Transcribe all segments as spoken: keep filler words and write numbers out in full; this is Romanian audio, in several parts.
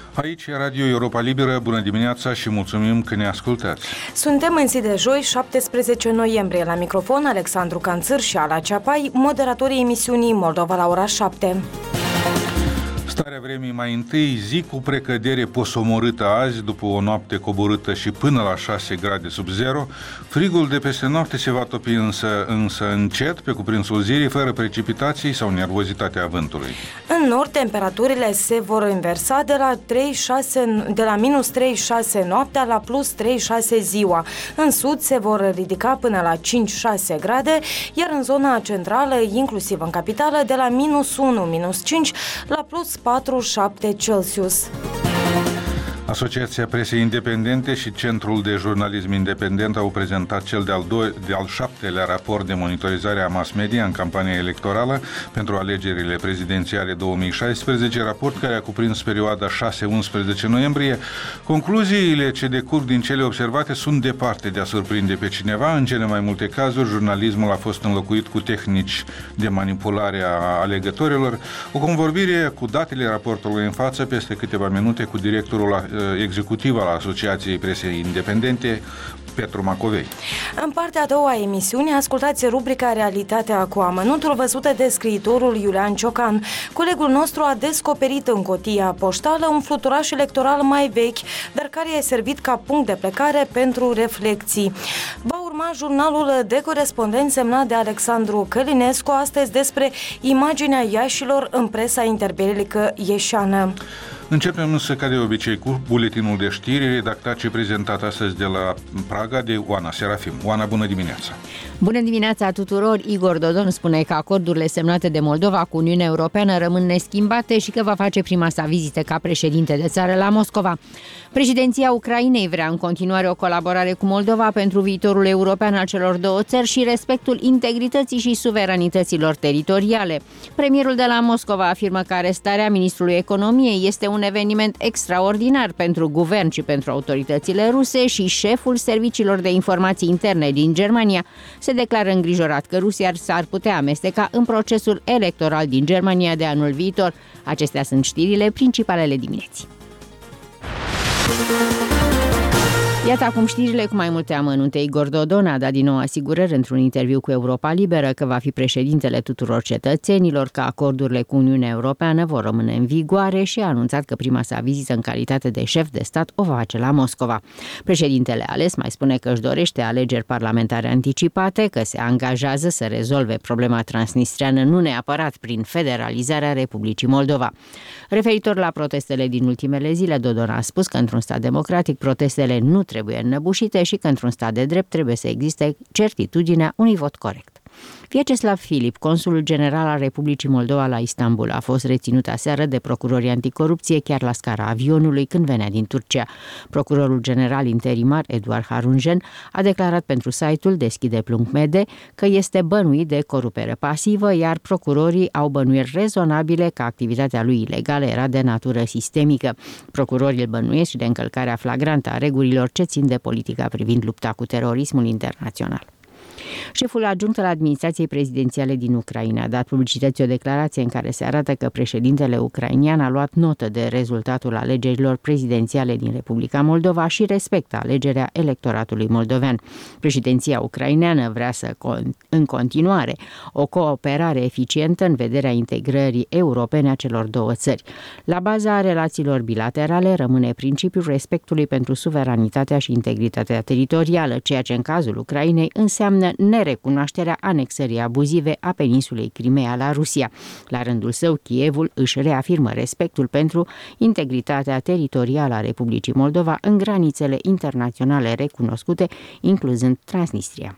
Aici e Radio Europa Liberă, bună dimineața și mulțumim că ne ascultați. Suntem în zi de joi, șaptesprezece noiembrie, la microfon Alexandru Canțâr și Ala Ceapai, moderatorii emisiunii Moldova la ora șapte. Starea vremii mai întâi, zi cu precădere posomorâtă azi, după o noapte coborâtă și până la șase grade sub zero. Frigul de peste noapte se va topi însă, însă încet pe cuprinsul zilei, fără precipitații sau nervozitatea vântului. În nord, temperaturile se vor inversa de la, trei șase, de la minus trei șase noaptea la plus trei șase ziua. În sud se vor ridica până la cinci șase grade, iar în zona centrală, inclusiv în capitală, de la minus unu minus cinci la plus patru șapte Celsius. Asociația Presei Independente și Centrul de Jurnalism Independent au prezentat cel de-al, doi, de-al șaptelea raport de monitorizare a mass media în campania electorală pentru alegerile prezidențiale două mii șaisprezece, raport care a cuprins perioada șase unsprezece noiembrie. Concluziile ce decurg din cele observate sunt departe de a surprinde pe cineva. În cele mai multe cazuri, jurnalismul a fost înlocuit cu tehnici de manipulare a alegătorilor. O convorbire cu datele raportului în față peste câteva minute cu directorul executiv al Asociației Presei Independente, Petru Macovei. În partea a doua a emisiunii, ascultați rubrica Realitatea cu amănuntul, văzută de scriitorul Iulian Ciocan. Colegul nostru a descoperit în cutia poștală un fluturaș electoral mai vechi, dar care a servit ca punct de plecare pentru reflexii. Va urma jurnalul de corespondent semnat de Alexandru Călinescu, astăzi despre imaginea Iașilor în presa interbelică ieșeană. Începem însă, ca de obicei, cu buletinul de știri redactat și prezentat astăzi de la Praga de Oana Serafim. Oana, bună dimineața! Bună dimineața tuturor! Igor Dodon spune că acordurile semnate de Moldova cu Uniunea Europeană rămân neschimbate și că va face prima sa vizită ca președinte de țară la Moscova. Președinția Ucrainei vrea în continuare o colaborare cu Moldova pentru viitorul european al celor două țări și respectul integrității și suveranităților teritoriale. Premierul de la Moscova afirmă că arestarea ministrului economiei este un eveniment extraordinar pentru guvern și pentru autoritățile ruse și șeful serviciilor de informații interne din Germania se declară îngrijorat că Rusia s-ar putea amesteca în procesul electoral din Germania de anul viitor. Acestea sunt știrile principalele dimineții. Iată acum știrile cu mai multe amănunte. Igor Dodon a dat din nou asigurări într-un interviu cu Europa Liberă că va fi președintele tuturor cetățenilor, că acordurile cu Uniunea Europeană vor rămâne în vigoare și a anunțat că prima sa vizită în calitate de șef de stat o va face la Moscova. Președintele ales mai spune că își dorește alegeri parlamentare anticipate, că se angajează să rezolve problema transnistreană nu neapărat prin federalizarea Republicii Moldova. Referitor la protestele din ultimele zile, Dodon a spus că într-un stat democratic protestele nu trebuie înnăbușite și că într-un stat de drept trebuie să existe certitudinea unui vot corect. Vyacheslav Filip, consulul general al Republicii Moldova la Istanbul, a fost reținut aseară de procurorii anticorupție chiar la scara avionului când venea din Turcia. Procurorul general interimar Eduard Harunjen a declarat pentru site-ul Deschide punct mede că este bănuit de corupere pasivă, iar procurorii au bănuiri rezonabile că activitatea lui ilegală era de natură sistemică. Procurorii îl bănuiesc și de încălcarea flagrantă a regulilor ce țin de politica privind lupta cu terorismul internațional. Șeful adjunct al administrației prezidențiale din Ucraina a dat publicității o declarație în care se arată că președintele ucrainian a luat notă de rezultatul alegerilor prezidențiale din Republica Moldova și respectă alegerea electoratului moldovean. Președinția ucraineană vrea să în continuare o cooperare eficientă în vederea integrării europene a celor două țări. La baza relațiilor bilaterale rămâne principiul respectului pentru suveranitatea și integritatea teritorială, ceea ce în cazul Ucrainei înseamnă nerecunoașterea anexării abuzive a peninsulei Crimea la Rusia. La rândul său, Kievul își reafirmă respectul pentru integritatea teritorială a Republicii Moldova în granițele internaționale recunoscute, incluzând Transnistria.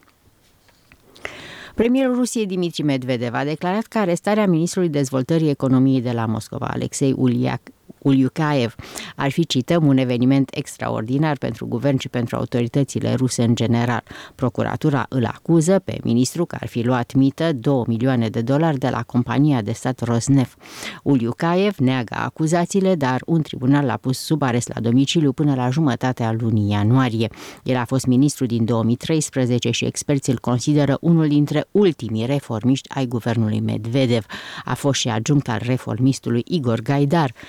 Premierul Rusiei Dmitri Medvedev a declarat că arestarea ministrului dezvoltării economiei de la Moscova, Alexei Uliac, Uliukaev ar fi, cităm, un eveniment extraordinar pentru guvern și pentru autoritățile ruse în general. Procuratura îl acuză pe ministru că ar fi luat mită două milioane de dolari de la compania de stat Rosneft. Uliukaev neagă acuzațiile, dar un tribunal l-a pus sub arest la domiciliu până la jumătatea lunii ianuarie. El a fost ministru din două mii treisprezece și experții îl consideră unul dintre ultimii reformiști ai guvernului Medvedev. A fost și adjunct al reformistului Igor Gaidar în perioada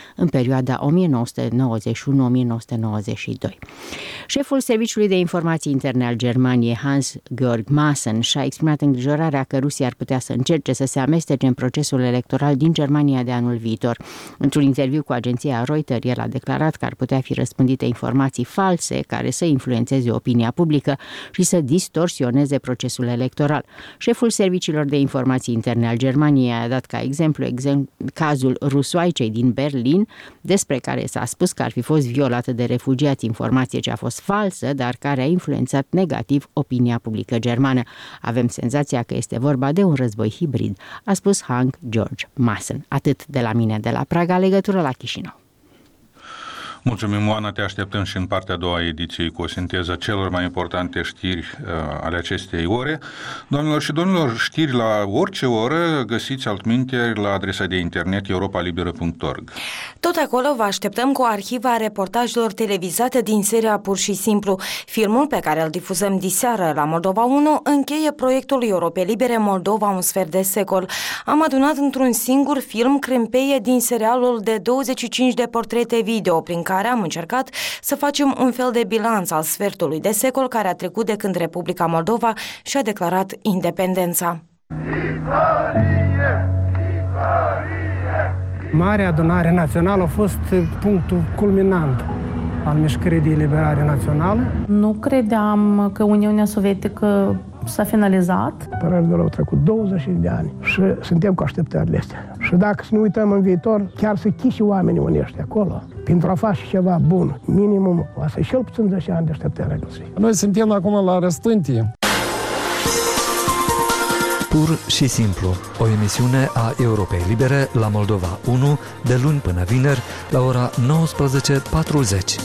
perioada o mie nouă sute nouăzeci și unu - o mie nouă sute nouăzeci și doi. Șeful Serviciului de Informații Interne al Germaniei, Hans-Georg Maaßen, și-a exprimat îngrijorarea că Rusia ar putea să încerce să se amestece în procesul electoral din Germania de anul viitor. Într-un interviu cu agenția Reuters, el a declarat că ar putea fi răspândite informații false care să influențeze opinia publică și să distorsioneze procesul electoral. Șeful Serviciilor de Informații Interne al Germaniei a dat ca exemplu exem- cazul rusoaicei din Berlin, despre care s-a spus că ar fi fost violată de refugiați, informație ce a fost falsă, dar care a influențat negativ opinia publică germană. Avem senzația că este vorba de un război hibrid, a spus Hans-Georg Maaßen. Atât de la mine de la Praga, legătură la Chișinău. Mulțumim, Oana, te așteptăm și în partea a doua a ediției cu o sinteză celor mai importante știri uh, ale acestei ore. Doamnelor și domnilor, știri la orice oră găsiți altminteri la adresa de internet europa liberă punct org. Tot acolo vă așteptăm cu arhiva reportajelor televizate din seria Pur și Simplu. Filmul pe care îl difuzăm diseară la Moldova unu încheie proiectul Europe Libere Moldova un sfert de secol. Am adunat într-un singur film crâmpeie din serialul de douăzeci și cinci de portrete video, prin care care am încercat să facem un fel de bilanț al sfertului de secol care a trecut de când Republica Moldova și-a declarat independența. Marea Adunare Națională a fost punctul culminant al mișcării de eliberare națională. Nu credeam că Uniunea Sovietică s-a finalizat. Părere de rău, au trecut douăzeci de ani și suntem cu așteptările astea. Și dacă să ne uităm în viitor, chiar să chiși oamenii unești acolo, pentru a face ceva bun, minimum, o să cel puțin zece ani de așteptare. Noi suntem acum la răstântie. Pur și simplu, o emisiune a Europei Libere la Moldova unu, de luni până vineri, la ora nouăsprezece patruzeci.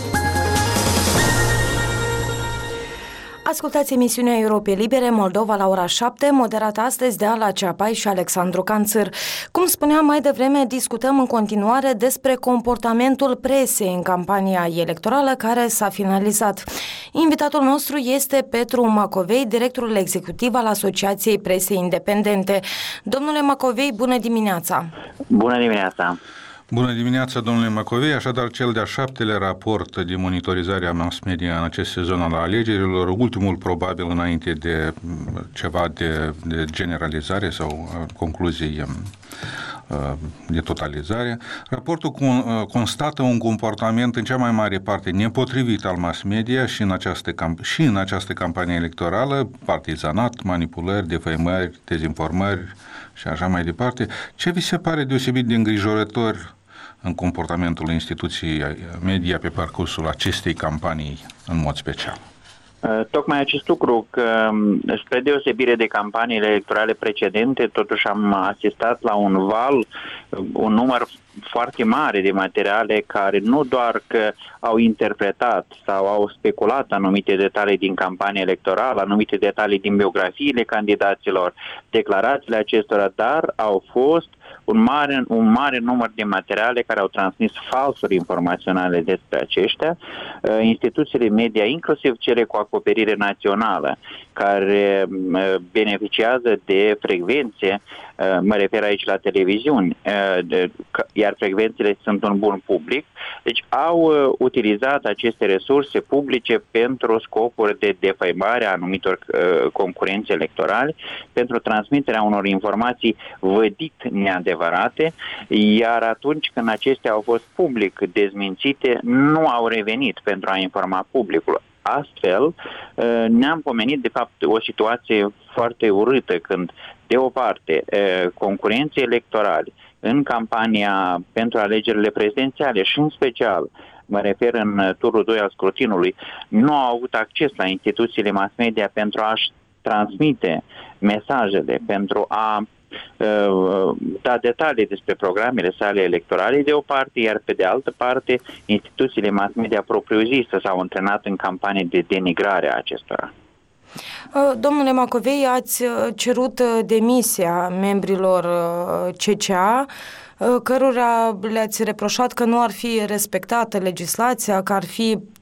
Ascultați emisiunea Europei Libere Moldova la ora șapte, moderată astăzi de Ala Ceapai și Alexandru Canțâr. Cum spuneam mai devreme, discutăm în continuare despre comportamentul presei în campania electorală care s-a finalizat. Invitatul nostru este Petru Macovei, directorul executiv al Asociației Presei Independente. Domnule Macovei, bună dimineața! Bună dimineața! Bună dimineața, domnule Macovei, așadar cel de-al șaptelea raport de monitorizare a mass media în acest sezon al alegerilor, ultimul probabil înainte de ceva de, de generalizare sau concluzii de totalizare. Raportul constată un comportament în cea mai mare parte nepotrivit al mass media și în această, și în această campanie electorală, partizanat, manipulări, defăimări, dezinformări și așa mai departe. Ce vi se pare deosebit de îngrijorător în comportamentul instituției media pe parcursul acestei campanii în mod special? Tocmai acest lucru, că spre deosebire de campaniile electorale precedente, totuși am asistat la un val, un număr foarte mare de materiale care nu doar că au interpretat sau au speculat anumite detalii din campania electorală, anumite detalii din biografiile candidaților, declarațiile acestora, dar au fost un mare, un mare număr de materiale care au transmis falsuri informaționale despre aceștia. Instituțiile media, inclusiv cele cu acoperire națională, care beneficiază de frecvențe, mă refer aici la televiziuni, iar frecvențele sunt un bun public, deci au utilizat aceste resurse publice pentru scopuri de defăimare a anumitor concurenți electorali, pentru transmiterea unor informații vădit neadevărate, iar atunci când acestea au fost public dezmințite, nu au revenit pentru a informa publicul. Astfel, ne-am pomenit, de fapt, o situație foarte urâtă când, de o parte, concurenții electorali în campania pentru alegerile prezidențiale și, în special, mă refer în turul doi al scrutinului, nu au avut acces la instituțiile mass media pentru a-și transmite mesajele, pentru a da detalii despre programele sale electorale de o parte, iar pe de altă parte instituțiile mass media propriu-zise s-au antrenat în campanii de denigrare a acestora. Domnule Macovei, ați cerut demisia membrilor C C A, cărora le-ați reproșat că nu ar fi respectată legislația, că ar fi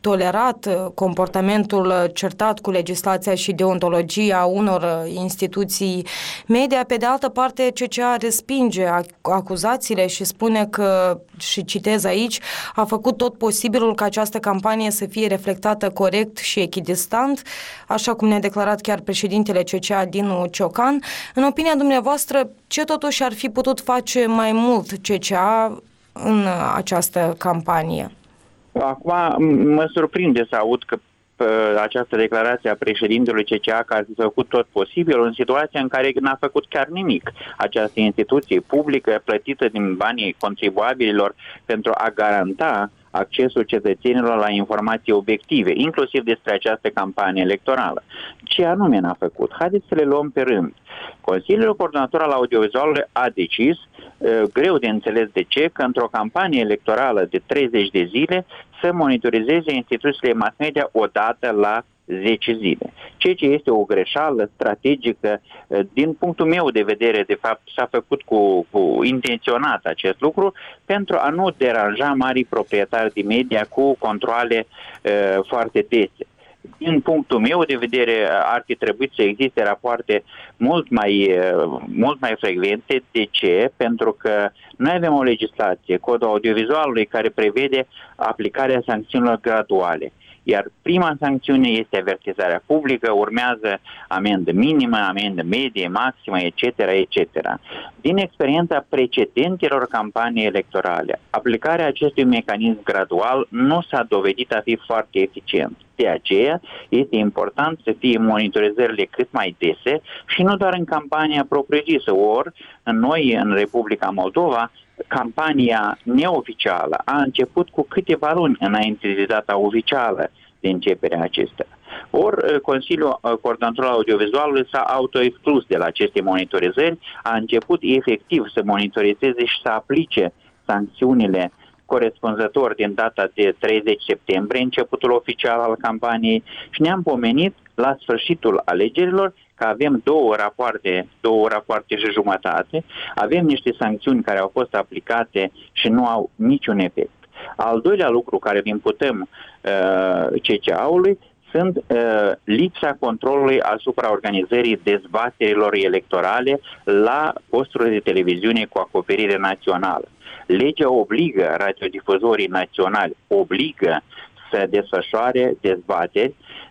tolerat comportamentul certat cu legislația și deontologia unor instituții media. Pe de altă parte, C C A respinge acuzațiile și spune că, și citez aici, a făcut tot posibilul ca această campanie să fie reflectată corect și echidistant, așa cum ne-a declarat chiar președintele C C A Dinu Ciocan. În opinia dumneavoastră, ce totuși ar fi putut face mai mult C C A în această campanie? Acum mă surprinde să aud că această declarație a președintelui C C A că ar fi făcut tot posibilul în situația în care n-a făcut chiar nimic. Această instituție publică plătită din banii contribuabililor pentru a garanta accesul cetățenilor la informații obiective, inclusiv despre această campanie electorală. Ce anume n-a făcut? Haideți să le luăm pe rând. Consiliul Coordonator al Audiovizualului a decis, greu de înțeles de ce, că într-o campanie electorală de treizeci de zile să monitorizeze instituțiile mass media odată la zece zile. Ceea ce este o greșeală strategică, din punctul meu de vedere, de fapt, s-a făcut cu, cu intenționat acest lucru pentru a nu deranja marii proprietari de media cu controale uh, foarte dese. Din punctul meu de vedere, ar fi trebuit să existe rapoarte mult mai, mult mai frecvente. De ce? Pentru că noi avem o legislație, Codul Audiovizualului, care prevede aplicarea sancțiunilor graduale. Iar prima sancțiune este avertizarea publică, urmează amendă minimă, amendă medie, maximă, et cetera, et cetera. Din experiența precedentelor campanii electorale, aplicarea acestui mecanism gradual nu s-a dovedit a fi foarte eficient. De aceea este important să fie monitorizările cât mai dese și nu doar în campania propriu-zisă. Ori, noi, în Republica Moldova, campania neoficială a început cu câteva luni înainte de data oficială de începerea acestea. Ori Consiliul Coordonator al Audiovizualului s-a autoexclus de la aceste monitorizări, a început efectiv să monitorizeze și să aplice sancțiunile corespunzător din data de treizeci septembrie, începutul oficial al campaniei, și ne-am pomenit la sfârșitul alegerilor că avem două rapoarte, două rapoarte și jumătate, avem niște sancțiuni care au fost aplicate și nu au niciun efect. Al doilea lucru care îl imputăm uh, C C A-ului sunt uh, lipsa controlului asupra organizării dezbaterilor electorale la posturile de televiziune cu acoperire națională. Legea obligă radiodifuzorii naționali, obligă să desfășoare dezbateri,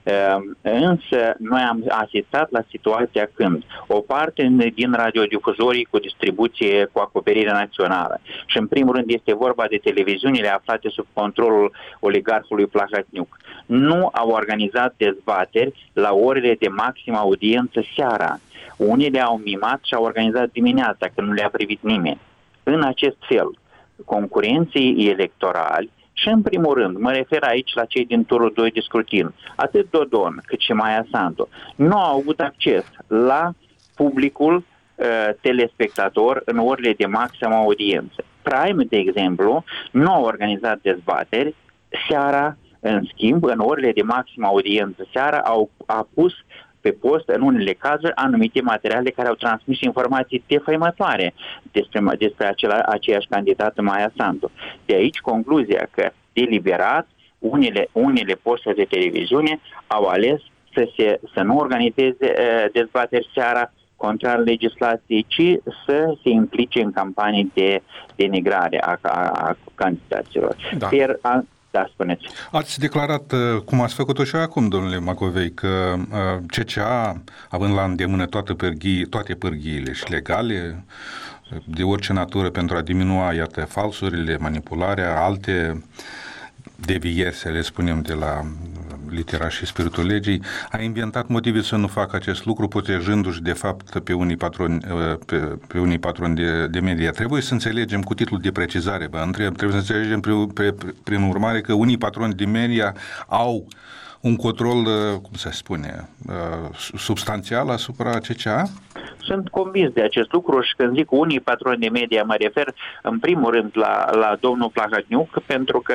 însă noi am asistat la situația când o parte din radiodifuzorii cu distribuție cu acoperire națională, și în primul rând este vorba de televiziunile aflate sub controlul oligarhului Plahotniuc, nu au organizat dezbateri la orele de maximă audiență seara. Unii le-au mimat și au organizat dimineața, când nu le-a privit nimeni. În acest fel, concurenții electorali, și în primul rând, mă refer aici la cei din turul doi de scrutin, atât Dodon cât și Maia Sandu, nu au avut acces la publicul uh, telespectator în orele de maximă audiență. Prime, de exemplu, nu au organizat dezbateri seara, în schimb, în orele de maximă audiență seara, au a pus pe post, în unele cazuri, anumite materiale care au transmis informații defăimătoare despre, despre acela, aceeași candidată Maia Sandu. De aici concluzia că, deliberat, unele, unele posturi de televiziune au ales să, se, să nu organizeze uh, dezbateri seara contrar legislației, ci să se implice în campanii de denigrare a, a, a candidaților. Da. Per, a, Da, spuneți. Ați declarat, cum ați făcut-o și acum, domnule Macovei, că C C A, având la îndemână toate, pârghii, toate pârghiile și legale, de orice natură, pentru a diminua, iată, falsurile, manipularea, alte devieri, să le spunem, de la litera și spiritul legii, a inventat motive să nu facă acest lucru, protejându-și, de fapt, pe unii patroni, pe, pe unii patroni de, de media. Trebuie să înțelegem, cu titlul de precizare, vă întreb, trebuie să înțelegem prin, prin urmare că unii patroni de media au un control, cum se spune, substanțial asupra C C A? Sunt convins de acest lucru și când zic unii patroni de media, mă refer în primul rând la, la domnul Plahotniuc, pentru că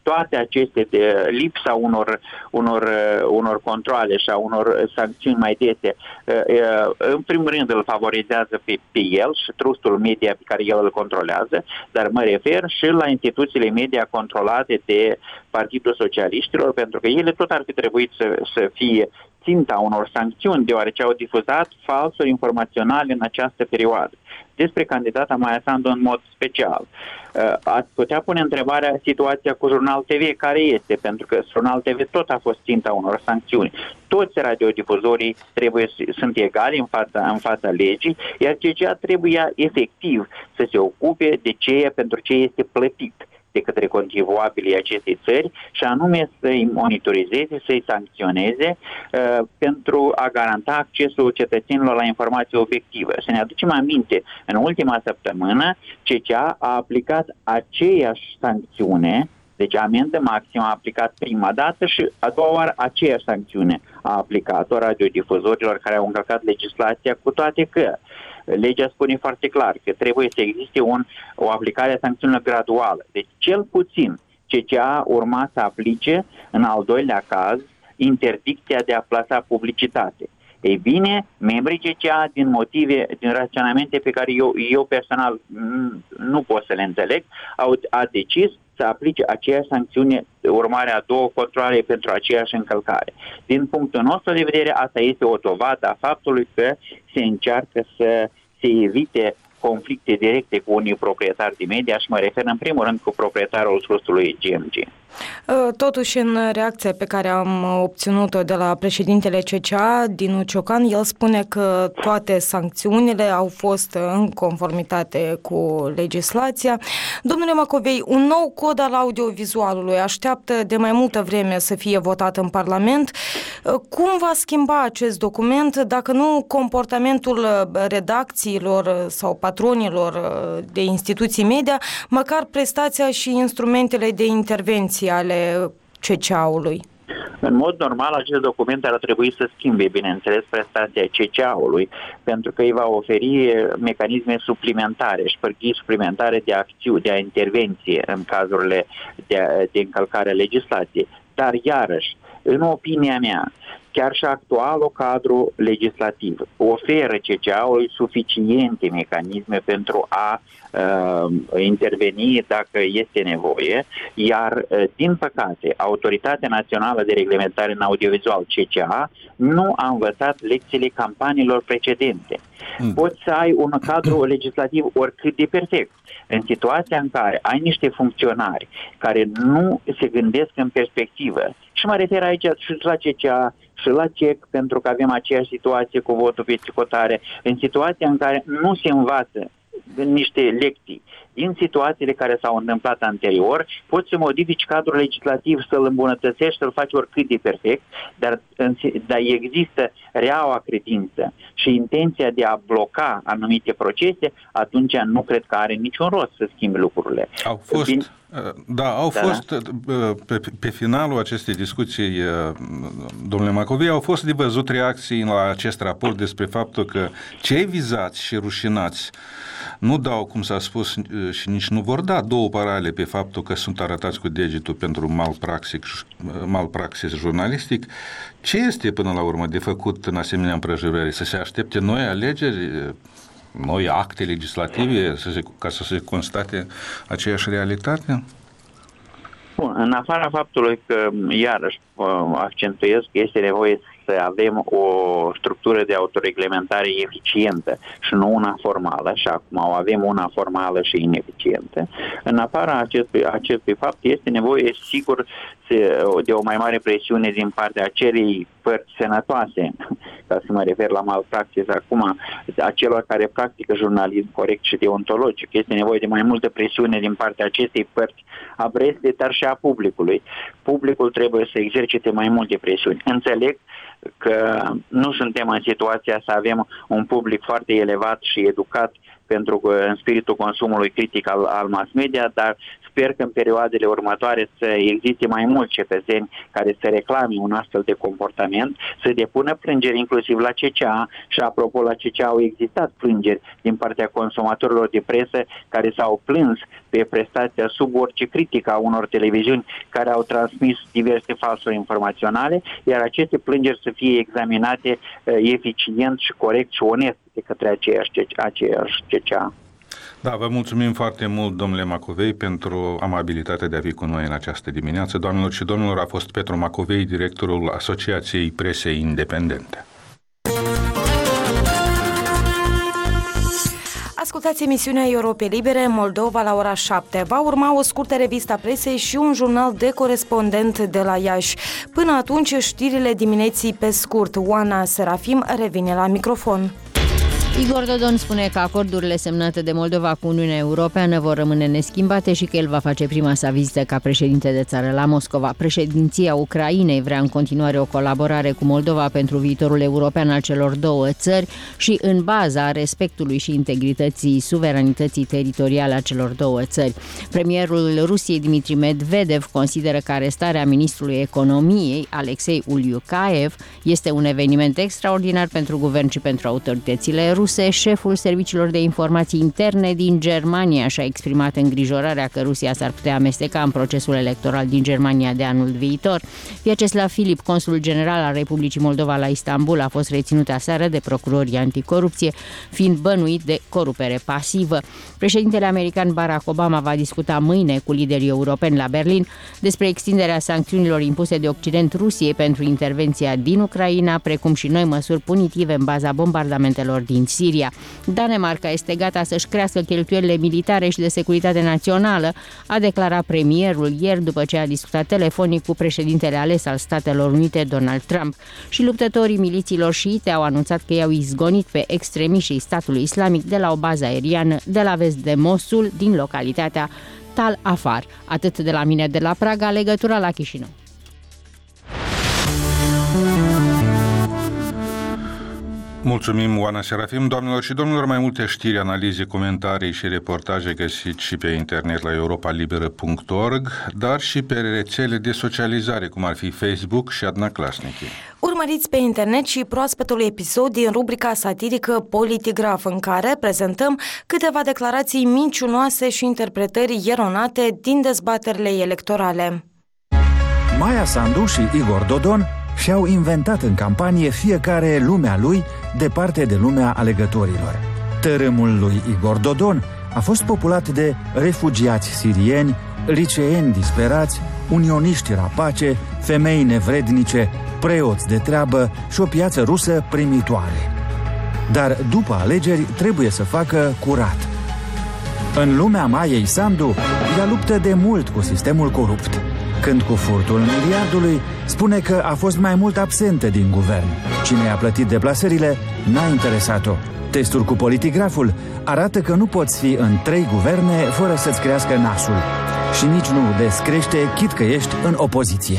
toate aceste de lipsa unor, unor, unor controle și a unor sancțiuni mai dese, în primul rând îl favorizează pe, pe el și trustul media pe care el îl controlează, dar mă refer și la instituțiile media controlate de Partidul Socialiștilor, pentru că ele tot ar fi trebuit să, să fie ținta unor sancțiuni, deoarece au difuzat falsuri informaționale în această perioadă. Despre candidata Maia Sandu în mod special. Ați putea pune întrebarea situația cu Jurnal T V care este, pentru că Jurnal T V tot a fost ținta unor sancțiuni. Toți radiodifuzorii trebuie, sunt egali în fața, în fața legii, iar C C A trebuie efectiv să se ocupe de ceea pentru ce este plătit de către contribuabilii acestei țări și anume să-i monitorizeze, să-i sancționeze uh, pentru a garanta accesul cetățenilor la informație obiectivă. Să ne aducem aminte, în ultima săptămână C C A a aplicat aceeași sancțiune, deci amendă maximă a aplicat prima dată și a doua oară aceeași sancțiune a aplicat-o radiodifuzorilor care au încălcat legislația, cu toate că legea spune foarte clar că trebuie să existe un, o aplicare a sancțiunilor graduală. Deci, cel puțin, C C A urma să aplice, în al doilea caz, interdicția de a plasa publicitate. Ei bine, membrii C C A, din motive, din raționamente pe care eu, eu personal nu pot să le înțeleg, au a decis să aplice aceeași sancțiune, urmarea a două controale pentru aceeași încălcare. Din punctul nostru de vedere, asta este o dovadă a faptului că se încearcă să se evite conflicte directe cu unii proprietari de media și mă refer în primul rând cu proprietarul trustului G M G. Totuși, în reacția pe care am obținut-o de la președintele C C A, Dinu Ciocan, el spune că toate sancțiunile au fost în conformitate cu legislația. Domnule Macovei, un nou cod al audiovizualului așteaptă de mai multă vreme să fie votat în Parlament. Cum va schimba acest document dacă nu comportamentul redacțiilor sau patronilor de instituții media, măcar prestația și instrumentele de intervenție ale C C A-ului? În mod normal, acest document ar trebui să schimbe, bineînțeles, prestația C C A-ului, pentru că îi va oferi mecanisme suplimentare și pârghii suplimentare de acțiune, de intervenție în cazurile de, de încălcare a legislației. Dar, iarăși, în opinia mea, chiar și actualul cadru legislativ oferă C C A-ului suficiente mecanisme pentru a uh, interveni dacă este nevoie, iar, uh, din păcate, Autoritatea Națională de Reglementare în Audiovizual, C C A, nu a învățat lecțiile campaniilor precedente. Mm. Poți să ai un cadru legislativ oricât de perfect. În situația în care ai niște funcționari care nu se gândesc în perspectivă, și mă refer aici și la C C A, și la C E C, pentru că avem aceeași situație cu votul pe țicotare, în situația în care nu se învață niște lecții din situațiile care s-au întâmplat anterior, poți să modifici cadrul legislativ, să-l îmbunătățești, să-l faci oricât de perfect, dar, dar există reaua credință și intenția de a bloca anumite procese, atunci nu cred că are niciun rost să schimbi lucrurile. Au fost... Din... Da, au da. fost, pe, pe finalul acestei discuții, domnule Macovei, au fost de văzut reacții la acest raport despre faptul că cei vizați și rușinați nu dau, cum s-a spus, și nici nu vor da două parale pe faptul că sunt arătați cu degetul pentru malpraxis, malpraxis jurnalistic. Ce este până la urmă de făcut în asemenea împrejurări? Să se aștepte noi alegeri, noi acte legislative să se, ca să se constate aceeași realitate? Bun, în afara faptului că, iarăși, accentuez că este nevoie să avem o structură de autoreglementare eficientă și nu una formală, și acum o avem una formală și ineficientă. În afara acestui, acestui fapt este nevoie, sigur, de o mai mare presiune din partea acelei părți sănătoase, ca să mă refer la malpraxis acum, a celor care practică jurnalism corect și deontologic. Este nevoie de mai multă presiune din partea acestei părți a presei, dar și a publicului. Publicul trebuie să exercite mai multe presiuni. Înțeleg că nu suntem în situația să avem un public foarte elevat și educat pentru în spiritul consumului critic al, al mass media, dar sper că în perioadele următoare să existe mai mulți cetățeni care să reclame un astfel de comportament, să depună plângeri inclusiv la C C A și, apropo, la C C A au existat plângeri din partea consumatorilor de presă care s-au plâns pe prestația sub orice critică a unor televiziuni care au transmis diverse falsuri informaționale, iar aceste plângeri să fie examinate eficient și corect și onest de către aceeași, aceeași C C A. Da, vă mulțumim foarte mult, domnule Macovei, pentru amabilitatea de a fi cu noi în această dimineață. Doamnelor și domnilor, a fost Petru Macovei, directorul Asociației Presei Independente. Ascultați emisiunea Europe Libere, Moldova la ora șapte. Va urma o scurtă revistă a presei și un jurnal de corespondent de la Iași. Până atunci, știrile dimineții pe scurt. Oana Serafim revine la microfon. Igor Dodon spune că acordurile semnate de Moldova cu Uniunea Europeană vor rămâne neschimbate și că el va face prima sa vizită ca președinte de țară la Moscova. Președinția Ucrainei vrea în continuare o colaborare cu Moldova pentru viitorul european al celor două țări și în baza respectului și integrității suveranității teritoriale a celor două țări. Premierul Rusiei Dmitri Medvedev consideră că arestarea ministrului economiei Alexei Uliukaev este un eveniment extraordinar pentru guvern și pentru autoritățile ruse. Șeful Serviciilor de Informații Interne din Germania și-a exprimat îngrijorarea că Rusia s-ar putea amesteca în procesul electoral din Germania de anul viitor. Vyacheslav Filip, consul general al Republicii Moldova la Istanbul, a fost reținut aseară de procurorii anticorupție, fiind bănuit de corupere pasivă. Președintele american Barack Obama va discuta mâine cu liderii europeni la Berlin despre extinderea sancțiunilor impuse de Occident Rusiei pentru intervenția din Ucraina, precum și noi măsuri punitive în baza bombardamentelor din Siria. Danemarca este gata să-și crească cheltuielile militare și de securitate națională, a declarat premierul ieri după ce a discutat telefonic cu președintele ales al Statelor Unite, Donald Trump. Și luptătorii milițiilor șiite au anunțat că i-au izgonit pe extremiștii statului islamic de la o bază aeriană de la vest de Mosul, din localitatea Tal Afar. Atât de la mine de la Praga, legătura la Chișinău. Mulțumim, Oana Serafim. Doamnelor și domnilor, mai multe știri, analize, comentarii și reportaje găsiți și pe internet la europa liberă punct org, dar și pe rețele de socializare, cum ar fi Facebook și Adna Klasnici. Urmăriți pe internet și proaspetul episod din rubrica satirică Politigraf, în care prezentăm câteva declarații mincinoase și interpretări eronate din dezbaterile electorale. Maia Sandu și Igor Dodon și-au inventat în campanie fiecare lumea lui departe de lumea alegătorilor. Tărâmul lui Igor Dodon a fost populat de refugiați sirieni, liceeni disperați, unioniști rapace, femei nevrednice, preoți de treabă și o piață rusă primitoare. Dar după alegeri trebuie să facă curat. În lumea Maiei Sandu, ea luptă de mult cu sistemul corupt. Când cu furtul miliardului spune că a fost mai mult absentă din guvern. Cine a plătit deplasările n-a interesat-o. Testul cu Politigraful arată că nu poți fi în trei guverne fără să-ți crească nasul. Și nici nu descrește, chit că ești în opoziție.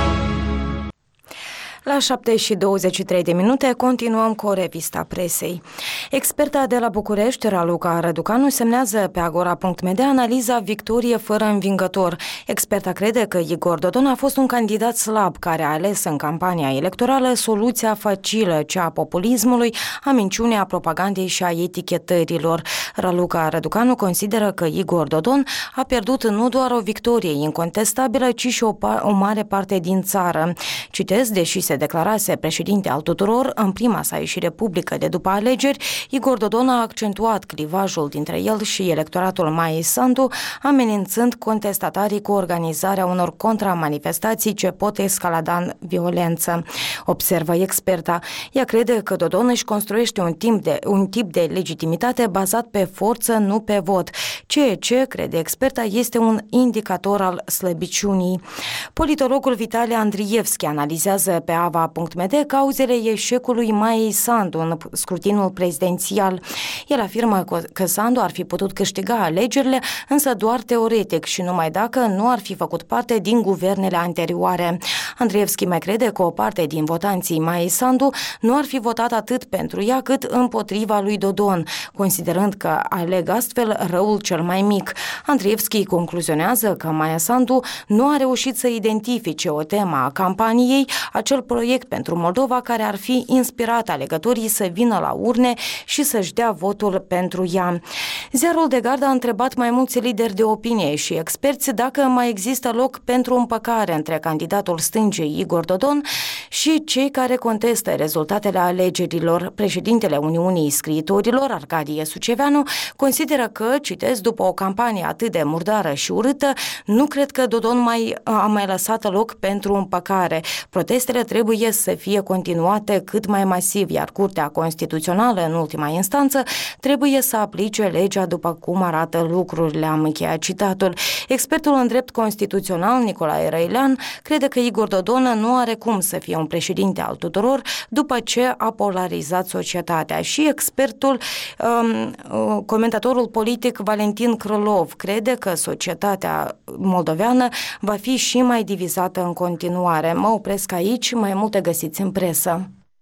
La șapte și douăzeci și trei de minute continuăm cu o revista presei. Experta de la București, Raluca Răducanu, semnează pe agora punct m d analiza victorie fără învingător. Experta crede că Igor Dodon a fost un candidat slab care a ales în campania electorală soluția facilă, cea a populismului, a minciunii, a propagandei și a etichetărilor. Raluca Răducanu consideră că Igor Dodon a pierdut nu doar o victorie incontestabilă, ci și o, o mare parte din țară. Citez, deși se declarase președinte al tuturor, în prima sa ieșire publică de după alegeri, Igor Dodon a accentuat clivajul dintre el și electoratul Maiei Sandu, amenințând contestatarii cu organizarea unor contramanifestații ce pot escalada în violență. Observă experta. Ea crede că Dodon își construiește un tip de, un tip de legitimitate bazat pe forță, nu pe vot, ceea ce, crede experta, este un indicator al slăbiciunii. Politologul Vitali Andrievski analizează pe ava punct m d cauzele eșecului Maiei Sandu în scrutinul prezidențial. El afirmă că Sandu ar fi putut câștiga alegerile, însă doar teoretic și numai dacă nu ar fi făcut parte din guvernele anterioare. Andrievski mai crede că o parte din votanții Maiei Sandu nu ar fi votat atât pentru ea cât împotriva lui Dodon, considerând că aleg astfel răul cel mai mic. Andrievski concluzionează că Maia Sandu nu a reușit să identifice o temă a campaniei, acel proiect proiect pentru Moldova care ar fi inspirat alegătorii să vină la urne și să-și dea votul pentru ea. Ziarul de Gardă a întrebat mai mulți lideri de opinie și experți dacă mai există loc pentru împăcare între candidatul stângii Igor Dodon și cei care contestă rezultatele alegerilor. Președintele Uniunii Scriitorilor, Arcadie Suceveanu, consideră că, citesc, după o campanie atât de murdară și urâtă, nu cred că Dodon mai a mai lăsat loc pentru împăcare. Protestele trebuie să fie continuate cât mai masiv, iar Curtea Constituțională, în ultima instanță, trebuie să aplice legea după cum arată lucrurile, am încheiat citatul. Expertul în drept constituțional, Nicolae Răilean, crede că Igor Dodon nu are cum să fie un președinte al tuturor după ce a polarizat societatea. Și expertul, um, comentatorul politic Valentin Krylov, crede că societatea moldoveană va fi și mai divizată în continuare. Mă opresc aici, mai multe găsiți în presă.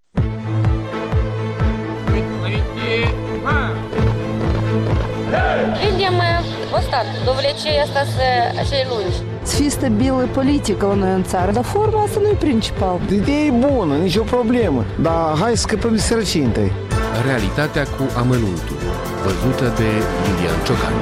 Видим остатки до влечения acei lungi. Să fie stabilă politică la noi în țară, dar forma asta nu e principal. Ideea e bună, nicio problemă, dar hai să scăpăm de sărăcie întâi. Realitatea cu amănuntul, văzută de Iulian Ciocan.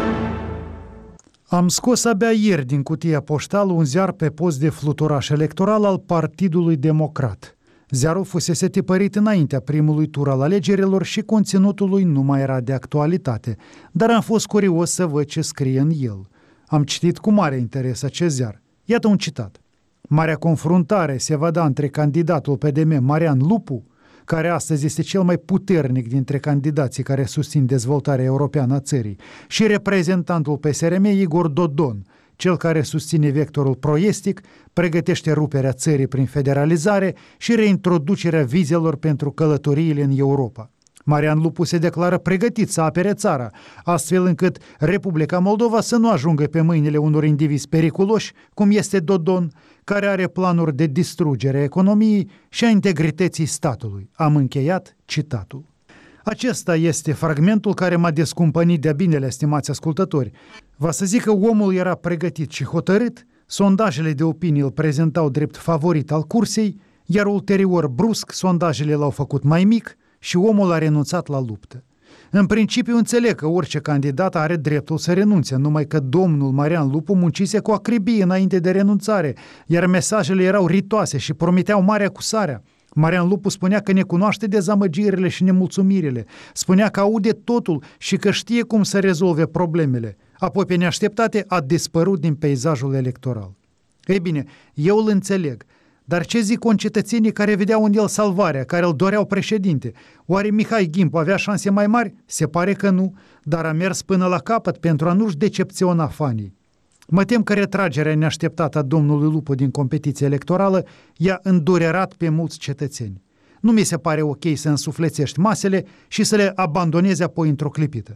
Am scos abia ieri din cutia poștală un ziar pe post de fluturaș electoral al Partidului Democrat. Ziarul fusese tipărit înaintea primului tur al alegerilor și conținutul lui nu mai era de actualitate, dar am fost curios să văd ce scrie în el. Am citit cu mare interes acest ziar. Iată un citat. Marea confruntare se va da între candidatul P D M Marian Lupu, care astăzi este cel mai puternic dintre candidații care susțin dezvoltarea europeană a țării, și reprezentantul P S R M Igor Dodon, cel care susține vectorul proestic, pregătește ruperea țării prin federalizare și reintroducerea vizelor pentru călătoriile în Europa. Marian Lupu se declară pregătit să apere țara, astfel încât Republica Moldova să nu ajungă pe mâinile unor indivizi periculoși, cum este Dodon, care are planuri de distrugere a economiei și a integrității statului. Am încheiat citatul. Acesta este fragmentul care m-a descumpănit de-a binele, estimați ascultători. Va să zic că omul era pregătit și hotărât, sondajele de opinie îl prezentau drept favorit al cursei, iar ulterior brusc sondajele l-au făcut mai mic și omul a renunțat la luptă. În principiu înțeleg că orice candidat are dreptul să renunțe, numai că domnul Marian Lupu muncise cu acribie înainte de renunțare, iar mesajele erau ritoase și promiteau marea cu sarea. Marian Lupu spunea că ne cunoaște dezamăgirile și nemulțumirile, spunea că aude totul și că știe cum să rezolve problemele. Apoi, pe neașteptate, a dispărut din peisajul electoral. Ei bine, eu îl înțeleg, dar ce zic concetățenii care vedeau în el salvarea, care îl doreau președinte? Oare Mihai Gimpu avea șanse mai mari? Se pare că nu, dar a mers până la capăt pentru a nu-și decepționa fanii. Mă tem că retragerea neașteptată a domnului Lupu din competiția electorală i-a îndurerat pe mulți cetățeni. Nu mi se pare ok să însuflețești masele și să le abandonezi apoi într-o clipită.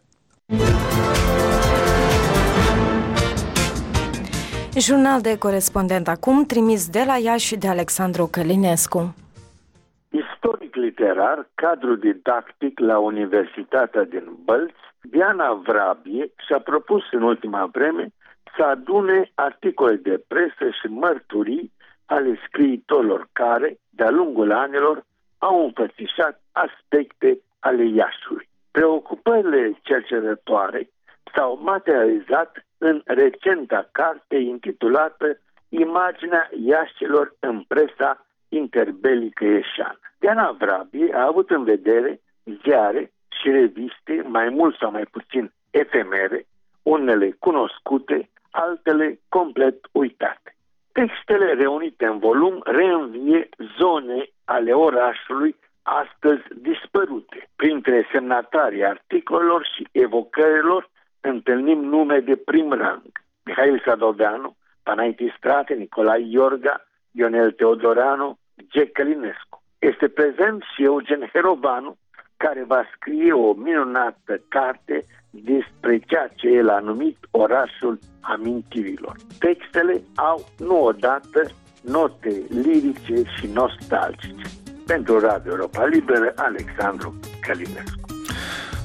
Jurnal de corespondent acum, trimis de la Iași de Alexandru Călinescu. Istoric literar, cadru didactic la Universitatea din Bălți, Diana Vrabie și-a propus în ultima vreme să adune articole de presă și mărturii ale scriitorilor care, de-a lungul anilor, au înfățișat aspecte ale Iașiului. Preocupările cercetătoare s-au materializat în recenta carte intitulată Imaginea Iașilor în presa interbelică ieșeană. Diana Vrabie a avut în vedere ziare și reviste mai mult sau mai puțin efemere, unele cunoscute, altele complet uitate. Textele reunite în volum reînvie zone ale orașului astăzi dispărute. Printre semnatarii articolelor și evocărilor întâlnim nume de prim rang: Mihail Sadoveanu, Panaiti Strate, Nicolae Iorga, Ionel Teodoranu, G. Călinescu. Este prezent și Eugen Herovanu, care va scrie o minunată carte despre ceea ce el a numit orașul amintirilor. Textele au, nu odată, note lirice și nostalgice. Pentru Radio Europa Liberă, Alexandru Călinescu.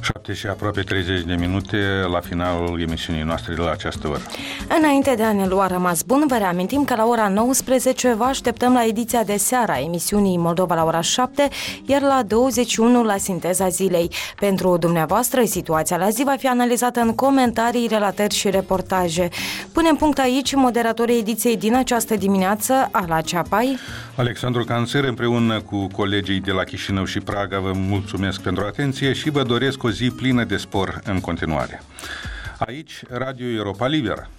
șapte și aproape treizeci de minute la finalul emisiunii noastre de la această oră. Înainte de a ne lua rămas bun, vă reamintim că la ora nouăsprezece vă așteptăm la ediția de seară a emisiunii Moldova la ora șapte, iar la douăzeci și unu la Sinteza Zilei. Pentru dumneavoastră, situația la zi va fi analizată în comentarii, relatări și reportaje. Punem punct aici moderatorii ediției din această dimineață, Ala Ceapai, Alexandru Canțer, împreună cu colegii de la Chișinău și Praga, vă mulțumesc pentru atenție și vă doresc o zi plină de spor în continuare. Aici, Radio Europa Liberă.